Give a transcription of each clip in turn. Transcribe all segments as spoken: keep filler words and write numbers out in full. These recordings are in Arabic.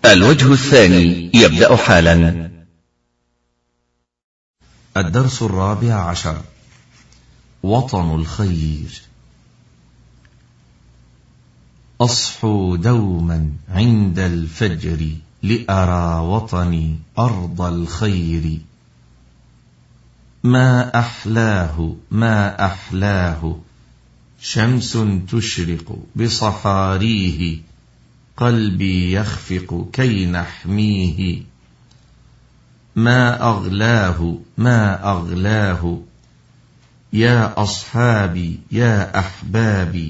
الوجه الثاني يبدأ حالا. الدرس الرابع عشر: وطن الخير. أصحو دوما عند الفجر لأرى وطني أرض الخير. ما أحلاه ما أحلاه شمس تشرق بصحاريه. قلبي يخفق كي نحميه. ما أغلاه ما أغلاه يا أصحابي يا أحبابي.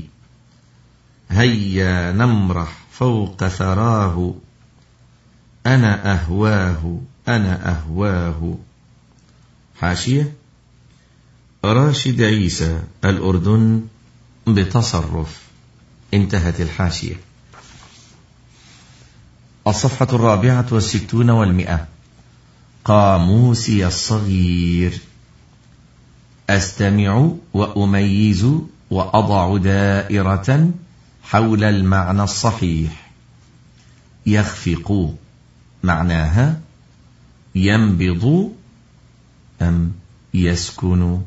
هيا نمرح فوق ثراه. أنا أهواه أنا أهواه. حاشية: راشد عيسى، الأردن، بتصرف. انتهت الحاشية. الصفحة الرابعة والستون والمئة. قاموسي الصغير. أستمع وأميز وأضع دائرة حول المعنى الصحيح. يخفق معناها ينبض أم يسكن.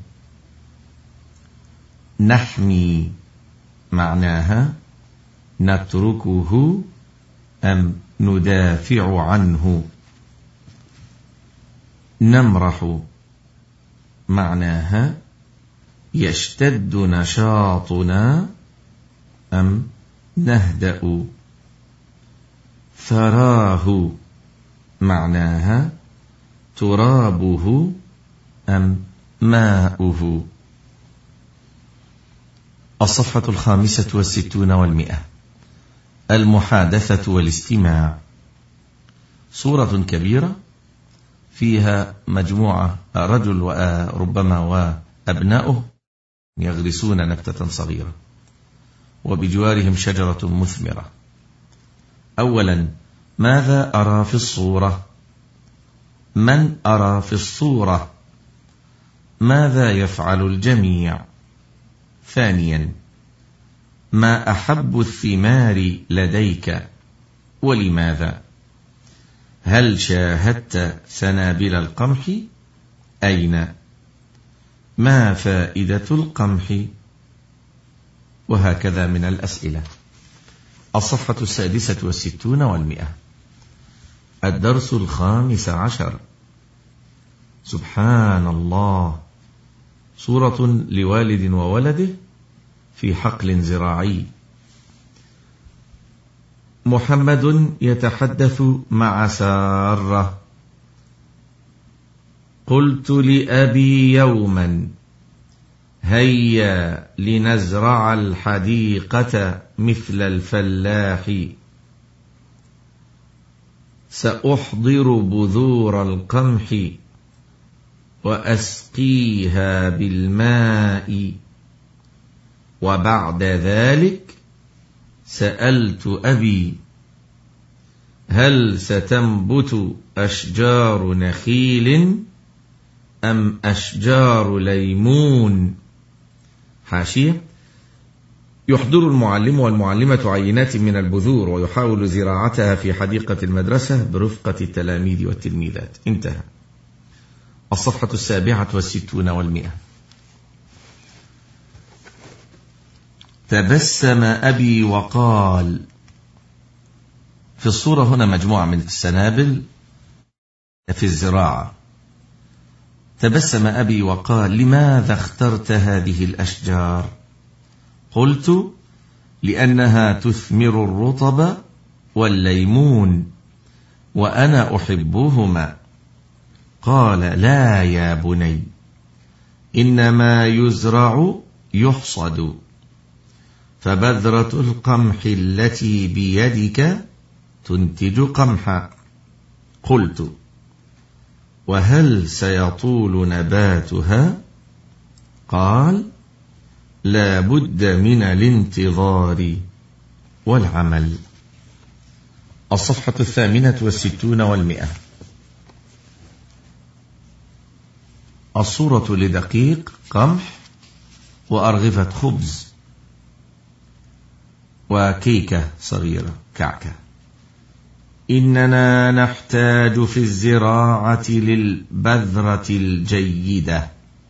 نحمي معناها نتركه أم ندافع عنه. نمرح معناها يشتد نشاطنا أم نهدأ. ثراه معناها ترابه أم ماؤه. الصفحة الخامسة والستون والمئة. المحادثة والاستماع. صورة كبيرة فيها مجموعة، رجل وربما وأبناؤه يغرسون نبتة صغيرة، وبجوارهم شجرة مثمرة. أولا: ماذا أرى في الصورة؟ من أرى في الصورة؟ ماذا يفعل الجميع؟ ثانيا: ما أحب الثمار لديك ولماذا؟ هل شاهدت سنابل القمح؟ أين؟ ما فائدة القمح؟ وهكذا من الأسئلة. الصفحة السادسة والستون والمئة. الدرس الخامس عشر. سبحان الله. صورة لوالد وولده في حقل زراعي. محمد يتحدث مع سارة. قلت لأبي يوما: هيا لنزرع الحديقة مثل الفلاح. سأحضر بذور القمح وأسقيها بالماء، وبعد ذلك سألت أبي: هل ستنبت أشجار نخيل أم أشجار ليمون؟ حاشية: يحضر المعلم والمعلمة عينات من البذور ويحاول زراعتها في حديقة المدرسة برفقة التلاميذ والتلميذات. انتهى. الصفحة السابعة والستون والمئة. تبسم أبي وقال. في الصورة هنا مجموعة من السنابل في الزراعة. تبسم أبي وقال: لماذا اخترت هذه الأشجار؟ قلت: لأنها تثمر الرطب والليمون وأنا أحبهما. قال: لا يا بني، إنما يزرع يحصد، فبذرة القمح التي بيدك تنتج قمحا. قلت: وهل سيطول نباتها؟ قال: لا بد من الانتظار والعمل. الصفحة الثامنة والستون والمئة. الصورة لدقيق قمح وأرغفة خبز وكيكة صغيرة كعكة. إننا نحتاج في الزراعة للبذرة الجيدة،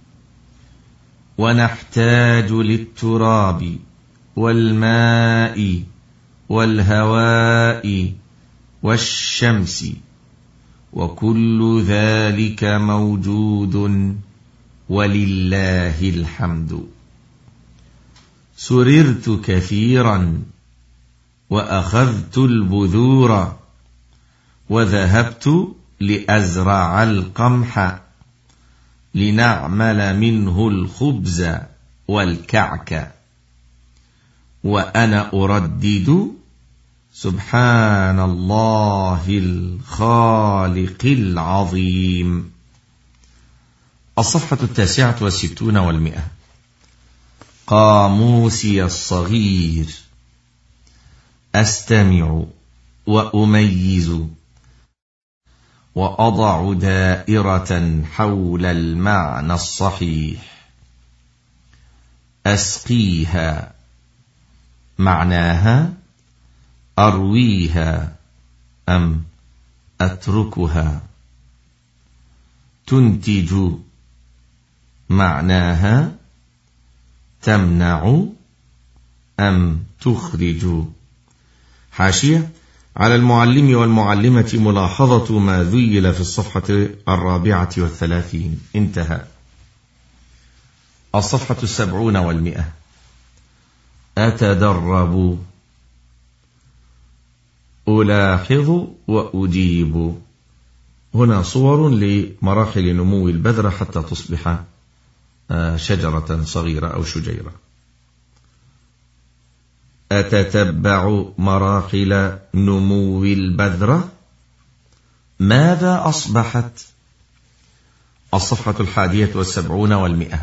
ونحتاج للتراب والماء والهواء والشمس، وكل ذلك موجود ولله الحمد. سررت كثيرا وأخذت البذور، وذهبت لأزرع القمح لنعمل منه الخبز والكعك، وأنا أردد سبحان الله الخالق العظيم. الصفحة التاسعة والستون والمئة. قاموسي الصغير. أستمع وأميز وأضع دائرة حول المعنى الصحيح. أسقيها معناها أرويها أم أتركها. تنتج معناها تمنع أم تخرج. حاشية: على المعلم والمعلمة ملاحظة ما ذيل في الصفحة الرابعة والثلاثين. انتهى. الصفحة السبعون والمئة. أتدرب. ألاحظ وأجيب. هنا صور لمراحل نمو البذرة حتى تصبح شجرة صغيرة أو شجيرة. أتتبع مراحل نمو البذرة. ماذا أصبحت؟ الصفحة الحادية والسبعون والمئة.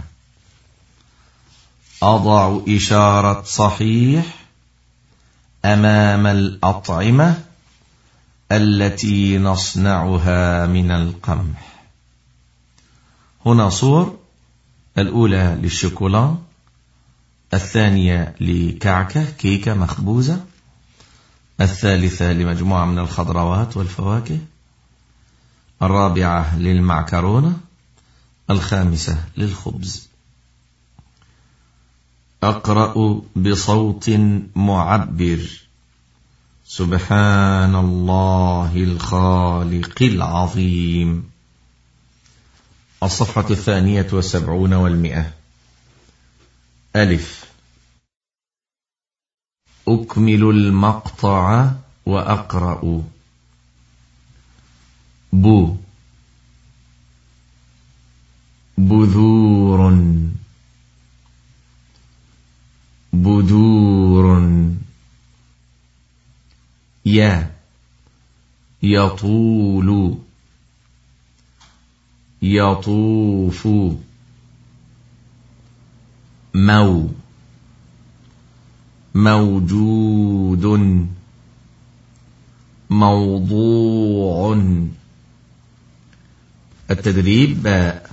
أضع إشارة صحيح أمام الأطعمة التي نصنعها من القمح. هنا صور: الأولى للشوكولا، الثانية لكعكة كيكة مخبوزة، الثالثة لمجموعة من الخضروات والفواكه، الرابعة للمعكرونة، الخامسة للخبز. أقرأ بصوت معبر سبحان الله الخالق العظيم. الصفحة الثانية والسبعون والمئة. ألف. أكمل المقطع وأقرأ. بو. بذور. بدور. يا. يطول. يطوف. مو. موجود. موضوع. التدريب باء.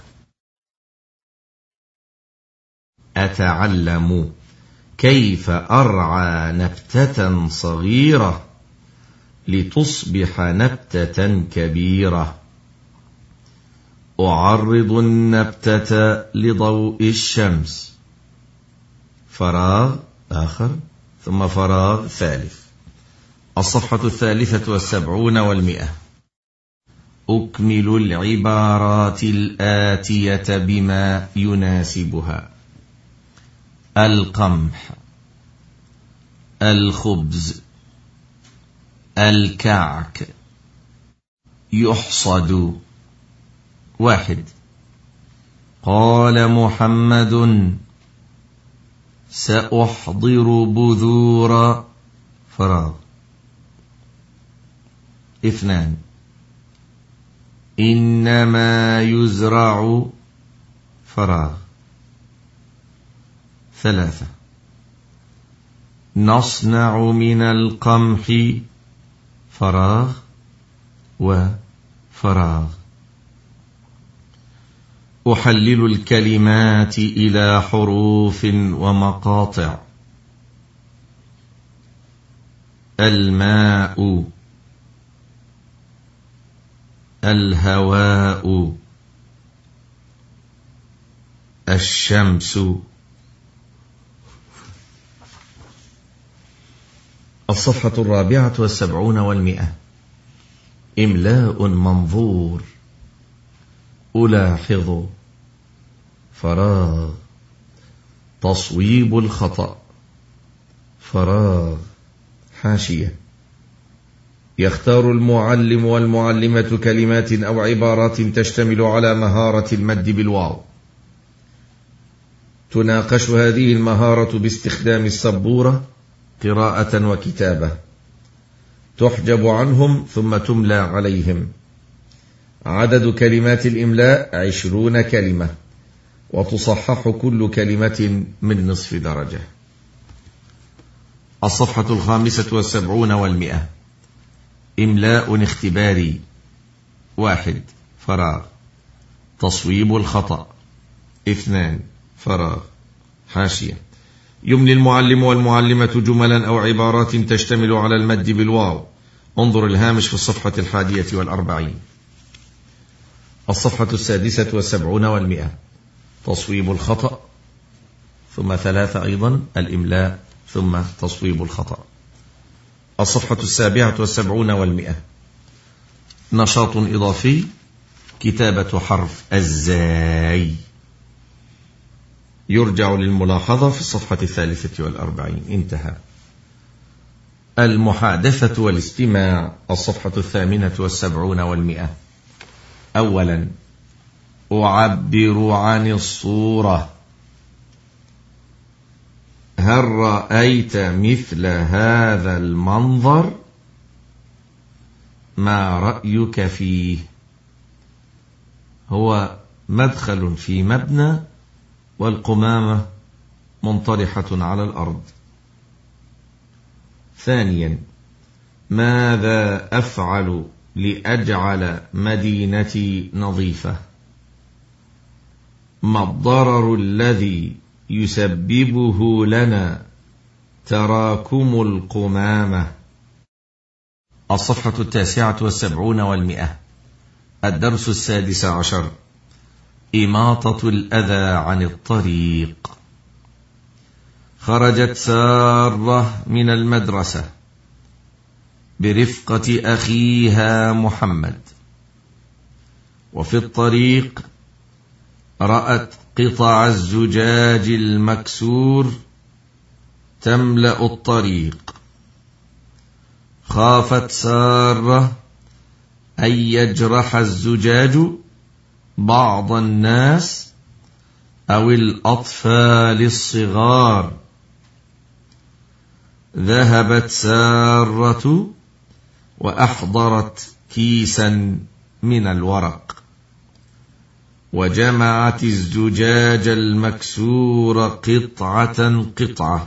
أتعلم كيف أرعى نبتة صغيرة لتصبح نبتة كبيرة. أعرض النبتة لضوء الشمس. فراغ آخر ثم فراغ ثالث. الصفحة الثالثة والسبعون والمئة. أكمل العبارات الآتية بما يناسبها. القمح، الخبز، الكعك. يحصد. واحد. قال محمد سأحضر بذور فراغ. اثنان. إنما يزرع فراغ. ثلاثة. نصنع من القمح فراغ وفراغ. أحلل الكلمات إلى حروف ومقاطع. الماء، الهواء الشمس. الصفحة الرابعة والسبعون والمئة. إملاء منظور. ألاحظ. فراغ. تصويب الخطأ. فراغ. حاشية. يختار المعلم والمعلمة كلمات أو عبارات تشتمل على مهارة المد بالواو. تناقش هذه المهارة باستخدام السبورة قراءة وكتابة. تحجب عنهم ثم تملى عليهم. عدد كلمات الإملاء عشرون كلمة، وتصحح كل كلمة من نصف درجة. الصفحة الخامسة والسبعون والمئة. إملاء اختباري. واحد. فراغ. تصويب الخطأ. اثنان. فراغ. حاشية. يملي المعلم والمعلمة جملا أو عبارات تشتمل على المد بالواو. انظر الهامش في الصفحة الحادية والأربعين. الصفحة السادسة والسبعون والمئة. تصويب الخطأ، ثم ثلاثة أيضا الإملاء، ثم تصويب الخطأ. الصفحة السابعة والسبعون والمئة. نشاط إضافي. كتابة حرف الزاي. يرجع للملاحظة في الصفحة الثالثة والأربعين. انتهى. المحادثة والاستماع. الصفحة الثامنة والسبعون والمئة. أولا. أعبر عن الصورة. هل رأيت مثل هذا المنظر؟ ما رأيك فيه؟ هو مدخل في مبنى والقمامة منطرحة على الأرض. ثانيا. ماذا أفعل لأجعل مدينتي نظيفة؟ ما الضرر الذي يسببه لنا تراكم القمامة؟ الصفحة التاسعة والسبعون والمئة. الدرس السادس عشر. إماطة الأذى عن الطريق. خرجت سارة من المدرسة برفقة أخيها محمد، وفي الطريق رأت قطع الزجاج المكسور تملأ الطريق. خافت سارة أن يجرح الزجاج بعض الناس أو الأطفال الصغار. ذهبت سارة وأحضرت كيسا من الورق، وجمعت الزجاج المكسور قطعة قطعة،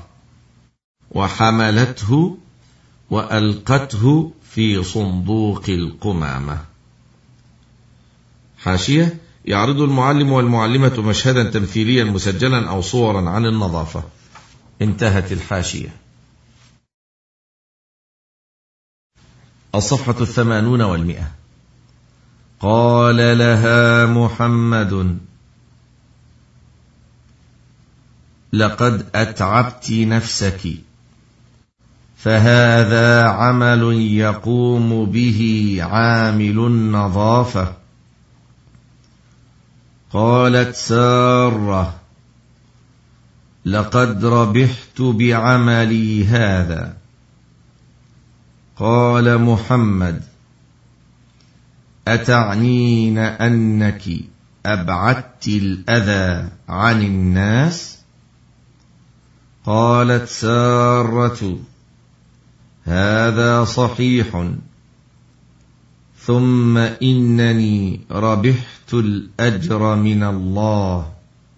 وحملته وألقته في صندوق القمامة. حاشية. يعرض المعلم والمعلمة مشهدا تمثيليا مسجلا أو صورا عن النظافة. انتهت الحاشية. الصفحة الثمانون والمئة. قال لها محمد: لقد أتعبت نفسك، فهذا عمل يقوم به عامل النظافة. قالت سارة: لقد ربحت بعملي هذا. قال محمد: أتعنين أنك أبعدت الأذى عن الناس؟ قالت سارة: هذا صحيح، ثم إنني ربحت الأجر من الله،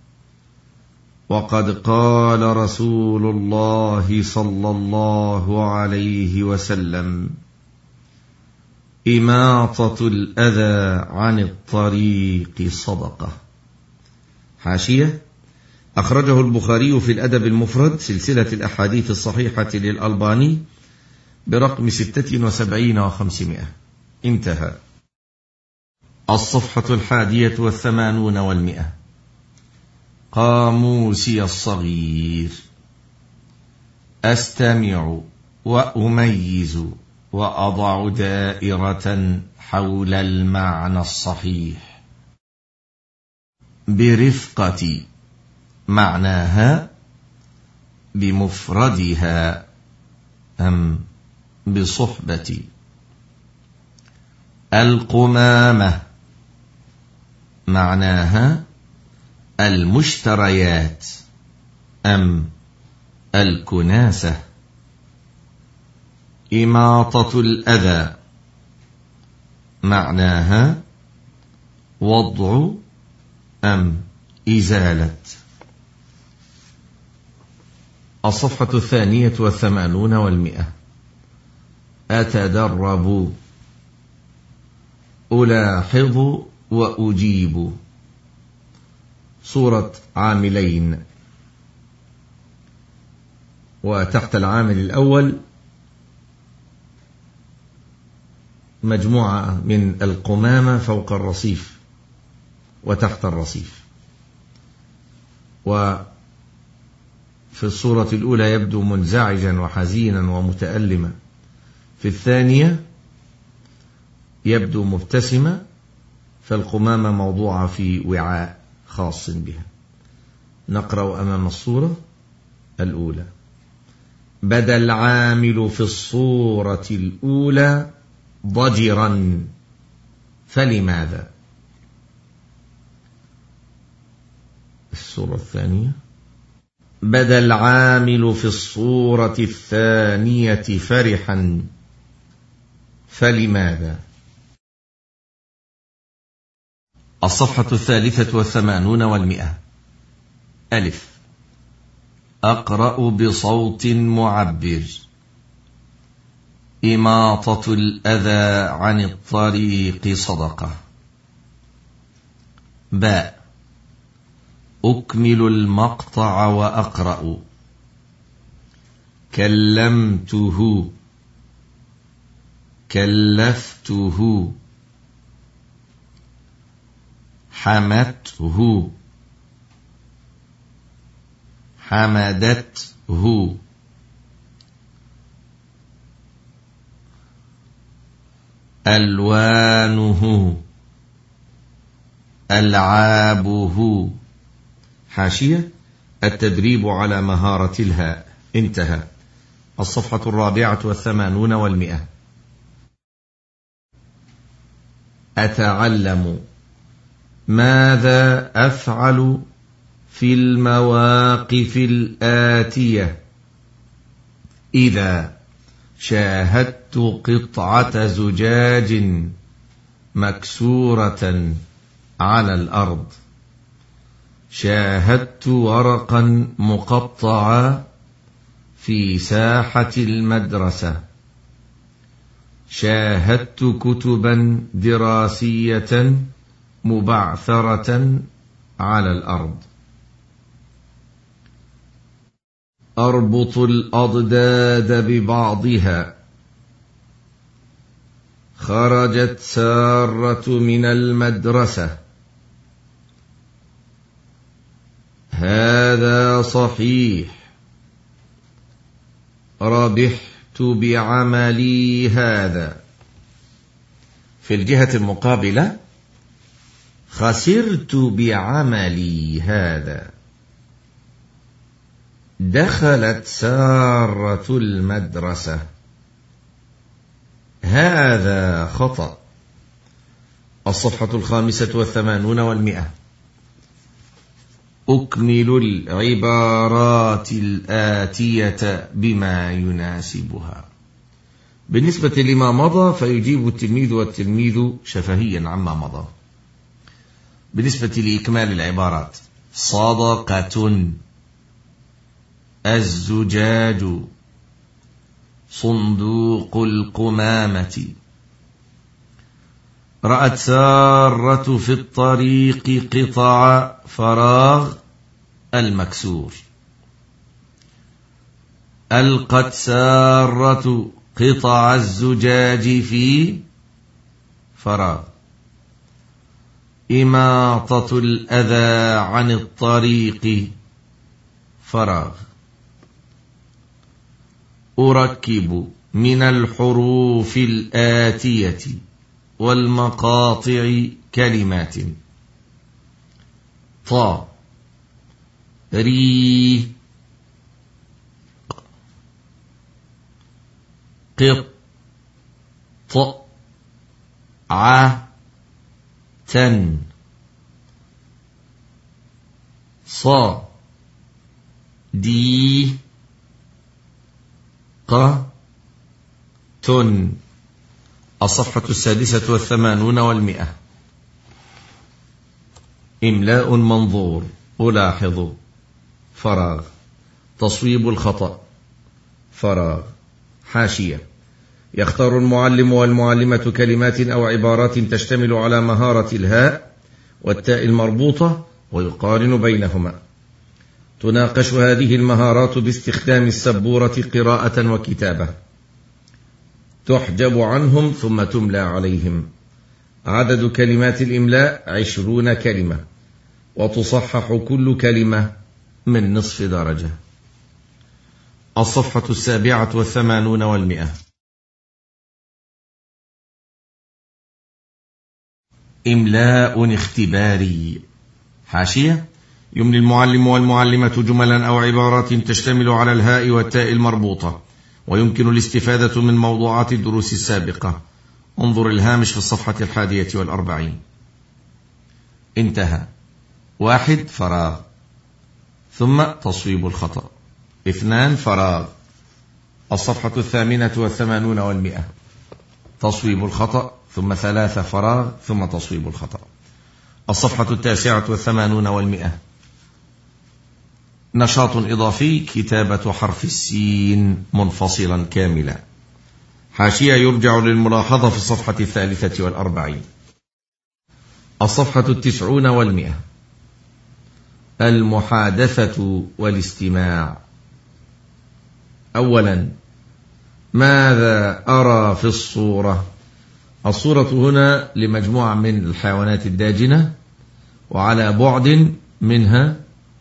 وقد قال رسول الله صلى الله عليه وسلم: إماطة الأذى عن الطريق صدقة. حاشية. أخرجه البخاري في الأدب المفرد سلسلة الأحاديث الصحيحة للألباني برقم ستة وسبعين وخمسمائة. انتهى. الصفحة الحادية والثمانون والمئة. قاموسي الصغير. أستمع وأميز وأضع دائرة حول المعنى الصحيح. برفقتي معناها بمفردها أم بصحبتي. القمامة معناها المشتريات أم الكناسة. إماطة الأذى معناها وضع أم إزالة. الصفحة الثانية والثمانون والمئة. أتدرب. ألاحظ وأجيب. صورة عاملين، وتحت العامل الأول مجموعة من القمامة فوق الرصيف وتحت الرصيف. وفي الصورة الأولى يبدو منزعجا وحزينا ومتألما، في الثانية يبدو مبتسمة، فالقمامة موضوعة في وعاء خاص بها. نقرأ أمام الصورة الأولى: بدا العامل في الصورة الأولى ضجرا، فلماذا؟ الصورة الثانية: بدا العامل في الصورة الثانية فرحا، فلماذا؟ الصفحة الثالثة والثمانون والمئة. ألف. أقرأ بصوت معبر. إماطة الأذى عن الطريق صدقة. باء. أكمل المقطع وأقرأ. كلمته. كلفته. حمته. حمدته. ألوانه. ألعابه. حاشية: التدريب على مهارة الهاء. انتهى. الصفحة الرابعة والثمانون والمئة. أتعلم. ماذا أفعل في المواقف الآتية إذا شاهدت قطعة زجاج مكسورة على الأرض؟ شاهدت ورقا مقطعا في ساحة المدرسة. شاهدت كتبا دراسية مبعثرة على الأرض. أربط الأضداد ببعضها. خرجت سارة من المدرسة. هذا صحيح. ربحت بعملي هذا. في الجهة المقابلة: خسرت بعملي هذا. دخلت سارة المدرسة. هذا خطأ. الصفحة الخامسة والثمانون والمئة. أكمل العبارات الآتية بما يناسبها. بالنسبة لما مضى فيجيب التلميذ والتلميذ شفهيا عما مضى. بالنسبة لإكمال العبارات: صدقة. الزجاج. صندوق القمامة. رأت سارة في الطريق قطع فراغ المكسور. ألقت سارة قطع الزجاج في فراغ. إماطة الأذى عن الطريق فراغ. أركب من الحروف الآتية والمقاطع كلمات: طا، ري، قط، ط، ع، تن، صا، دي، ق، تن. الصفحة السادسة والثمانون والمئة. إملاء منظور. ألاحظ فراغ. تصويب الخطأ فراغ. حاشية: يختار المعلم والمعلمة كلمات أو عبارات تشتمل على مهارة الهاء والتاء المربوطة ويقارن بينهما. تناقش هذه المهارات باستخدام السبورة قراءة وكتابة. تحجب عنهم ثم تملى عليهم. عدد كلمات الإملاء عشرون كلمة، وتصحح كل كلمة من نصف درجة. الصفحة السابعة والثمانون والمئة. إملاء اختباري. حاشية: يملي المعلم والمعلمة جملا أو عبارات تشتمل على الهاء والتاء المربوطة، ويمكن الاستفادة من موضوعات الدروس السابقة. انظر الهامش في الصفحة الحادية والأربعين. انتهى. واحد، فراغ، ثم تصويب الخطأ. اثنان، فراغ. الصفحة الثامنة والثمانون والمئة. تصويب الخطأ، ثم ثلاثة، فراغ، ثم تصويب الخطأ. الصفحة التاسعة والثمانون والمئة. نشاط إضافي: كتابة حرف السين منفصلا كاملا. حاشية: يرجع للملاحظة في الصفحة الثالثة والأربعين. الصفحة التسعون والمئة. المحادثة والاستماع. أولا: ماذا أرى في الصورة؟ الصورة هنا لمجموعة من الحيوانات الداجنة، وعلى بعد منها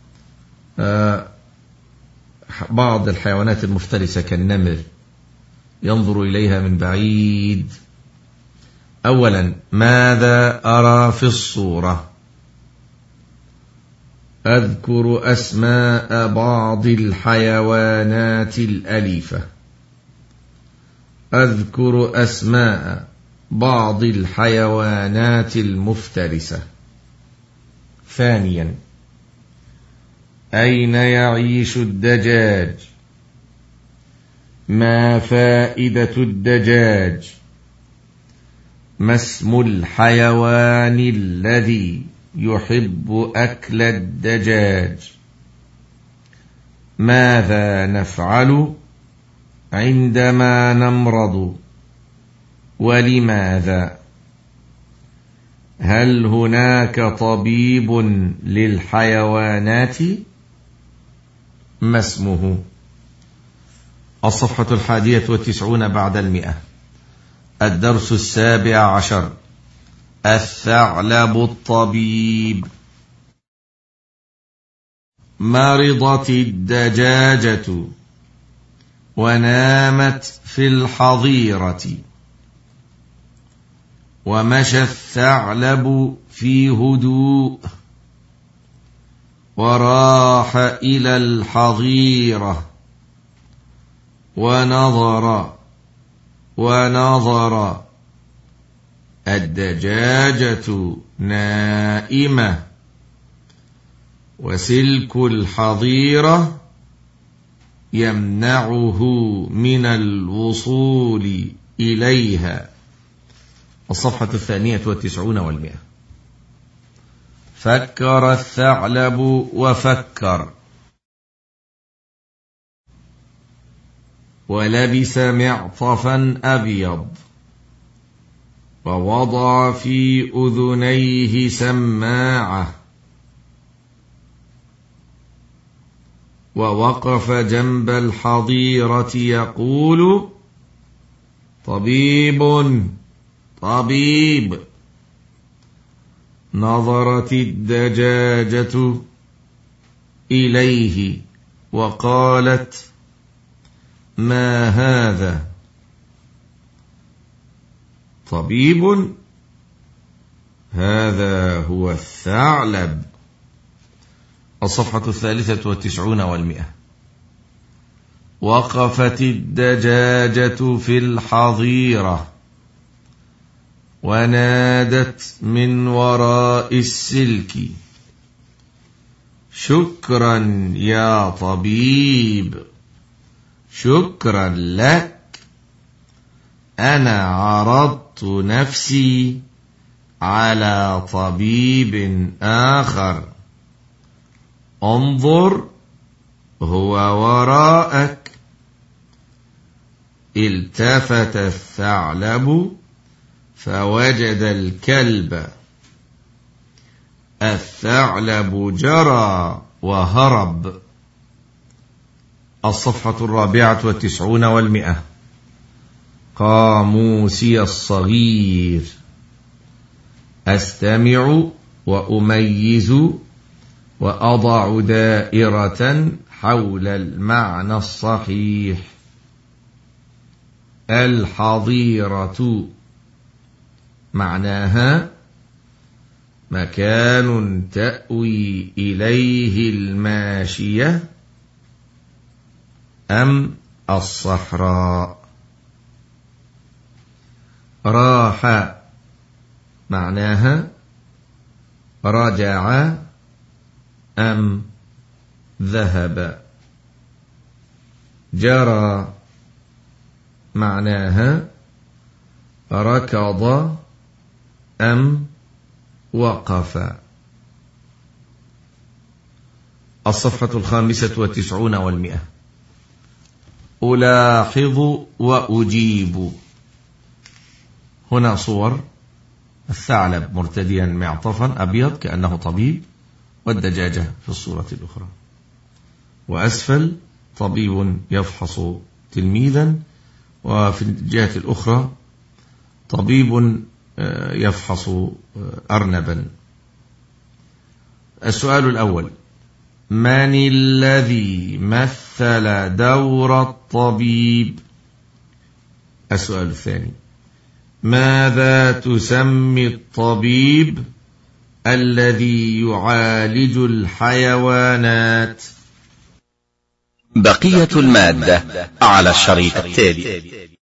بعض الحيوانات المفترسة كالنمر ينظر إليها من بعيد. أولا: ماذا أرى في الصورة؟ أذكر أسماء بعض الحيوانات الأليفة. أذكر أسماء بعض الحيوانات المفترسة. ثانيا: أين يعيش الدجاج؟ ما فائدة الدجاج؟ ما اسم الحيوان الذي يحب أكل الدجاج؟ ماذا نفعل عندما نمرض؟ ولماذا؟ هل هناك طبيب للحيوانات؟ ما اسمه؟ الصفحة الحادية والتسعون بعد المئة. الدرس السابع عشر: الثعلب الطبيب. مرضت الدجاجة ونامت في الحظيرة، ومشى الثعلب في هدوء، وراح إلى الحظيرة، ونظر ونظر. الدجاجة نائمة، وسلك الحظيرة يمنعه من الوصول إليها. الصفحة الثانية والتسعون والمئة. فكر الثعلب وفكر، ولبس معطفا أبيض، ووضع في أذنيه سماعة، ووقف جنب الحظيرة يقول: طبيب طبيب. نظرت الدجاجة إليه وقالت ما هذا؟ طبيب؟ هذا هو الثعلب. الصفحة الثالثة والتسعون والمئة. وقفت الدجاجة في الحظيرة ونادت من وراء السلك شكرا يا طبيب، شكرا لك، أنا عرضت نفسي على طبيب آخر، انظر هو وراءك. التفت الثعلب فوجد الكلب. الثعلب جرى وهرب. الصفحة الرابعة والتسعون والمئة. قاموسي الصغير أستمع وأميز وأضع دائرة حول المعنى الصحيح. الحظيرة معناها مكان تأوي إليه الماشية أم الصحراء. راح معناها رجع أم ذهب. جرى معناها ركض أم وقف. الصفحة الخامسة والتسعون والمئة. ألاحظ وأجيب. هنا صور الثعلب مرتديا معطفا أبيض كأنه طبيب، والدجاجة في الصورة الأخرى، وأسفل طبيب يفحص تلميذا، وفي الجهة الأخرى طبيب يفحص أرنبا. السؤال الأول: من الذي مثل دور الطبيب؟ السؤال الثاني: ماذا تسمي الطبيب الذي يعالج الحيوانات؟ بقية المادة على الشريط التالي.